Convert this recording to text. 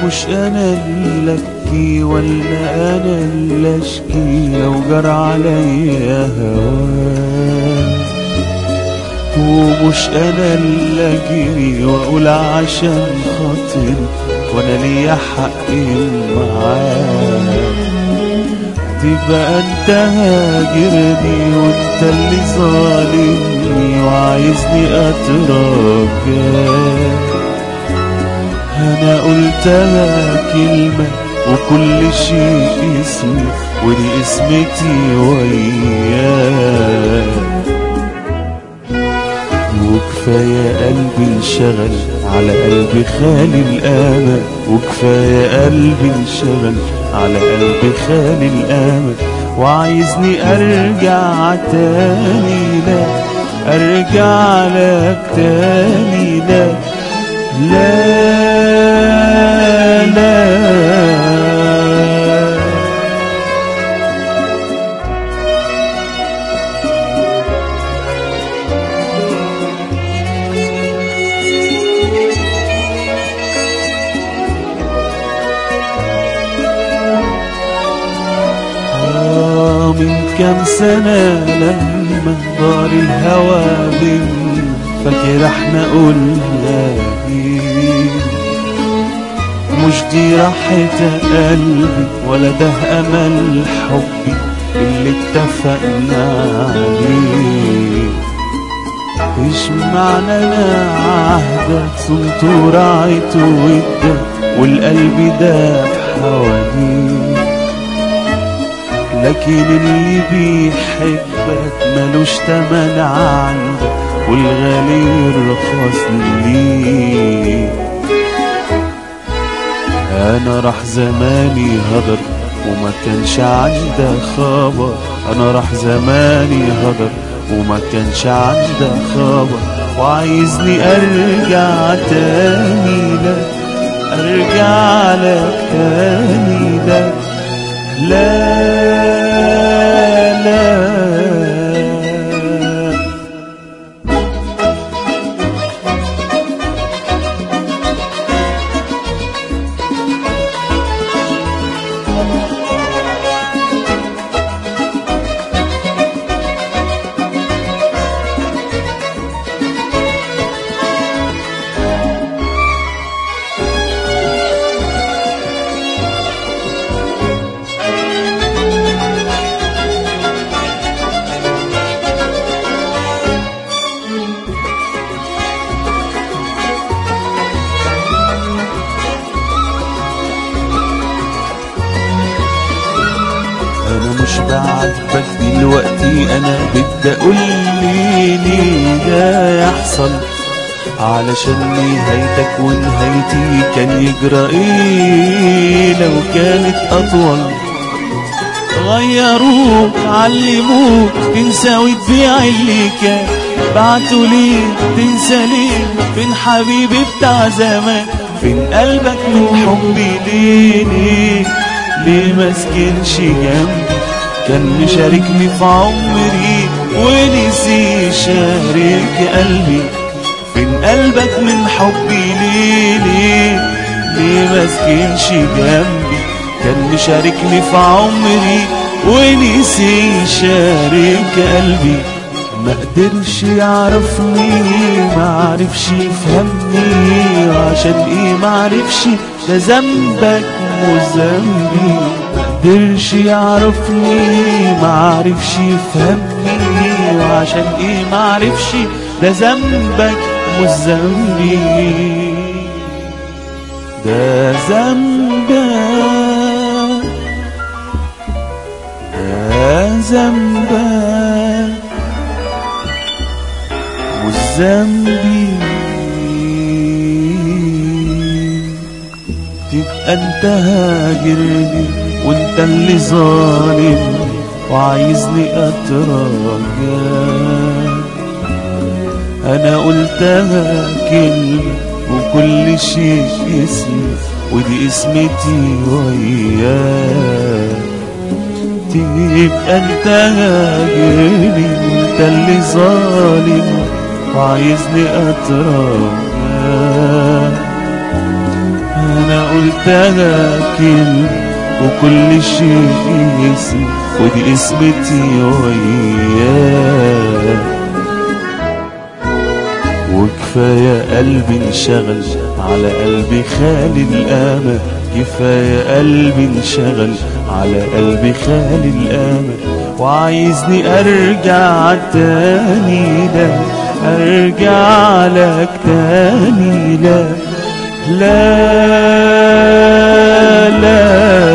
ومش انا اللي ابكي ولا انا اللي اشكي لو جرى عليا هواك، ومش انا اللي اجري واقول عشان خاطري وانا ليا حق معاك. تبقى انت هاجرني وانت اللي ظالمني وعايزني اتراجعك. انا قلتها كلمة وكل شيء اسمي ودي اسمتي وياك. وكفاية قلبي انشغل على قلبي خالي الامل، وكفاية قلبي انشغل على قلبي خالي الامل وعايزني ارجع تاني لك، ارجع لك تاني لك. لا لا من كام سنة لما دار الهوى بينا، فاكر احنا قلنا ايه؟ مش دي راحة قلبي ولا ده امل حبي اللي اتفقنا عليه. ايش معنى انا عهدك صمت ورعيت ودك والقلب داب حواليك، لكن اللي بيحبك ملوش تمن عندك والغالي يرخص ليه. انا راح زماني هدر وما كانش عندك خبر، انا راح زماني هدر وما كانش عندك خبر وعايزني ارجع تاني لك، ارجع لك تاني لك. لا لا مش بعاتبك دلوقتي، انا بدي اقول ليه ده يحصل علشان نهايتك ونهايتي كان يجرى ايه لو كانت اطول. غيروك علموك تنسى وتبيع اللي كان، بعتوا ليه تنسى ليه؟ فين حبيبي بتاع زمان؟ فين قلبك من حبي ليه ما سكنش جنبي؟ كان مشاركني في عمري ونسي يشارك قلبي. فين قلبك من حبي ليه ما سكنش جنبي؟ كان مشاركني في عمري ونسي يشارك قلبي. ما قدرش يعرفني ما عرفش يفهمني، وعشان ايه ما عرفش؟ ده ذنبك مش ذنبي. ما قدرش يعرفني ما عرفش يفهمني، وعشان ايه ما عرفش؟ ده ذنبك مش ذنبي. ده ذنبك، ده ذنبك مش ذنبي. تبقى انت هاجرني وانت اللي ظالم وعايزني اتراجعك. انا قلتها كلمة وكل شيء اسمي ودي اسمتي وياك. تبقى انت هاجرني وانت اللي ظالم وعايزني اتراجعك. انا قلتها كلمة وكل شيء اسم، ودي اسمتي وياك. وكفاية قلبي انشغل على قلبي خالي الامل، كفاية قلبي انشغل على قلبي خالي الامل، وعايزني ارجع تاني، لا ارجع لك تاني، لا لا لا